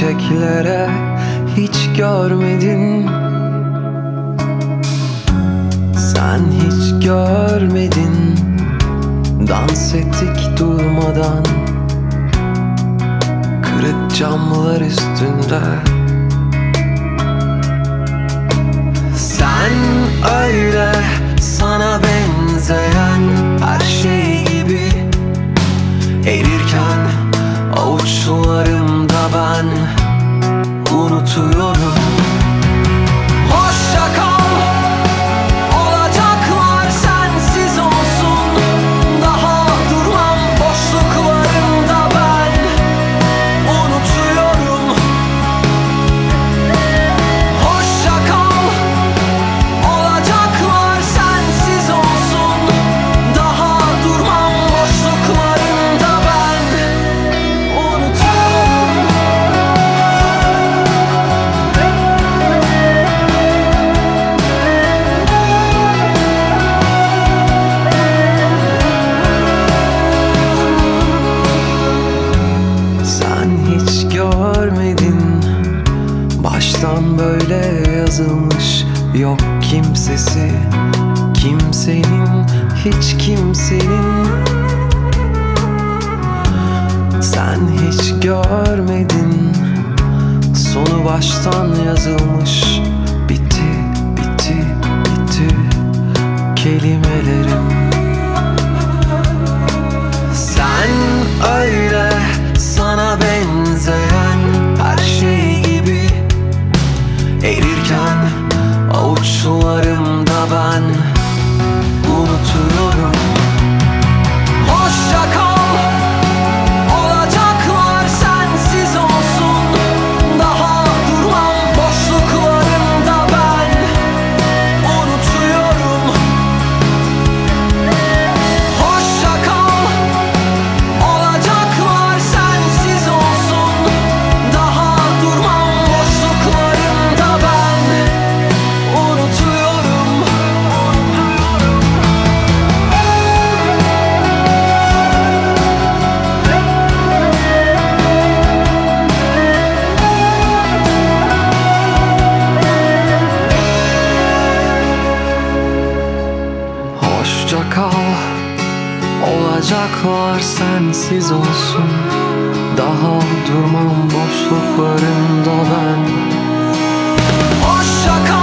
çiçeklere hiç görmedin. Sen hiç görmedin. Dans ettik durmadan, kırık camlar üstünde. Sen öyle, sana benzeyen her şey gibi erirken avuçlarımda ben unutuyorum. Hoşça kal, olacaklar sensiz olsun. Daha durmam boşluklarımda ben unutuyorum. Hoşça kal, olacaklar sensiz olsun. Daha durmam boşluklarımda ben unutuyorum. Sen hiç görmedin, baştan böyle yazılmış. Yok kimsesi, kimsenin, hiç kimsenin. Sen hiç görmedin, sonu baştan yazılmış. Bitti, bitti, bitti kelimelerim. Sen öyle, sana benzeyen her şey gibi erirken avuçlarımda ben unutuyorum. Hoşça kal, olacaklar sensiz olsun. Daha durmam boşluklarımda ben unutuyorum. Hoşça kal, olacaklar sensiz olsun. Daha durmam boşluklarımda ben unutuyorum. Hoşça kal, olacaklar sensiz olsun. Daha durmam boşluklarımda ben. Hoşça kal.